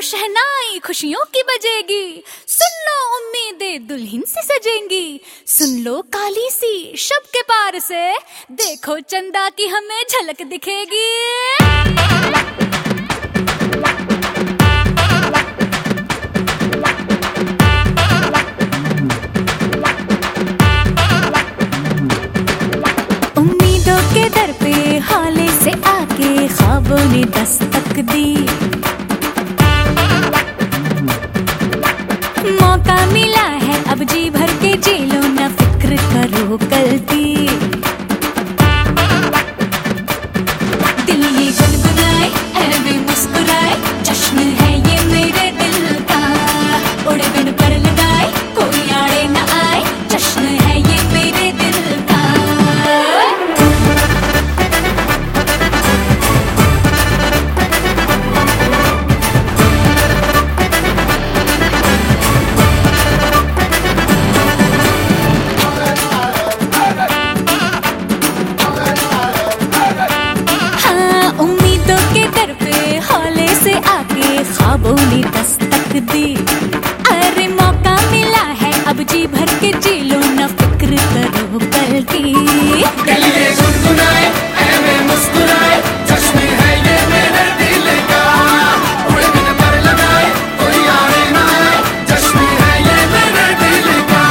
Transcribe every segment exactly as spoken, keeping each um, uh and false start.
शहनाई खुशियों की बजेगी। सुन लो उम्मीदें दुल्हन से सजेंगी। सुन लो काली सी शब के पार से, देखो चंदा की हमें झलक दिखेगी। उम्मीदों के दर पे हाले से आके ख्वाबों ने दस्तक दी। मौका मिला है अब जी भर के जी लो, ना फिक्र करो कल की। दिल ये गुनगुनाए है वे मुस्कुराए, जश्न है ये मेरे दिल का। उड़े बिन पर लगाए कोई आड़े न आए, जश्न है ये मेरे दिल का। ख्वाबों ने दस्तक दी। अरे मौका मिला है अब जी भर के जी लो, ना फिक्र करो कल की। दिल ये गुनगुनाए है वे मुस्कुराए, जश्न है ये मेरे दिल का। उड़े बिन पर लगाए कोई आड़े ना आए, जश्न है ये मेरे दिल का।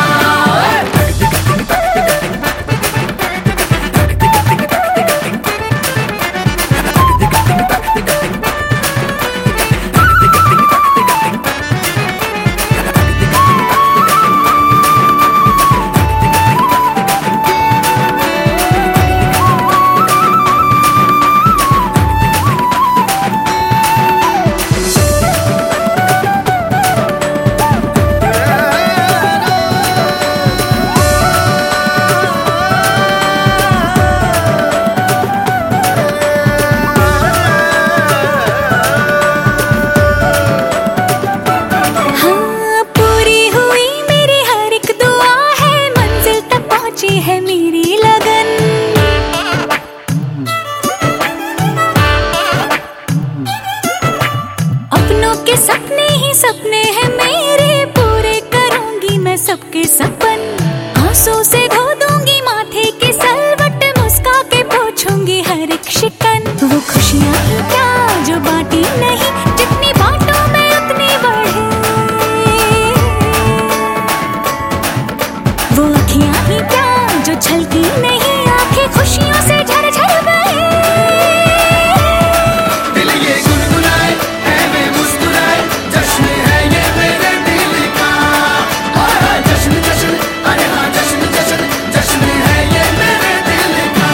है मेरी लगन, अपनों के सपने ही सपने हैं मेरे, पूरे करूंगी मैं सबके सपन। आंसू से धो दूंगी माथे के सलवट, मुस्का के पोछूंगी हर एक शिकन। वो खुशियां ही क्या जो बांटी नहीं, जितनी बांटो मैं उतनी बढ़े। वो अखियां ही क्या जो छलकी नहीं, आंखें खुशियों से झरझर बहे। दिल ये गुनगुनाए है वे मुस्कुराए, जश्न है ये मेरे दिल का। हाय हाय जश्न जश्न, अरे हाँ जश्न जश्न, जश्न है ये मेरे दिल का।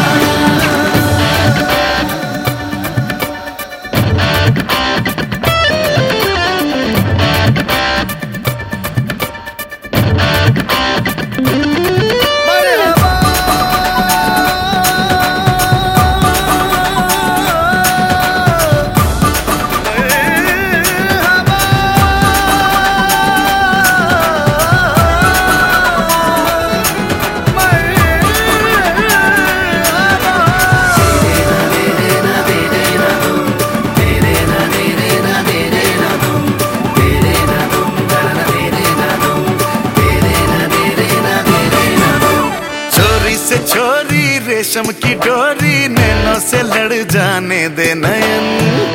छोरी रेशम की डोरी, नैनों से लड़ जाने दे नयन।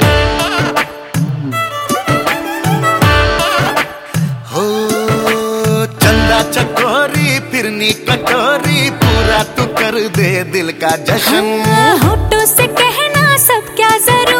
हो चंदा चकोरी फिरनी कटोरी, पूरा तू कर दे दिल का जश्न। होठों से कहना सब क्या जरूरी।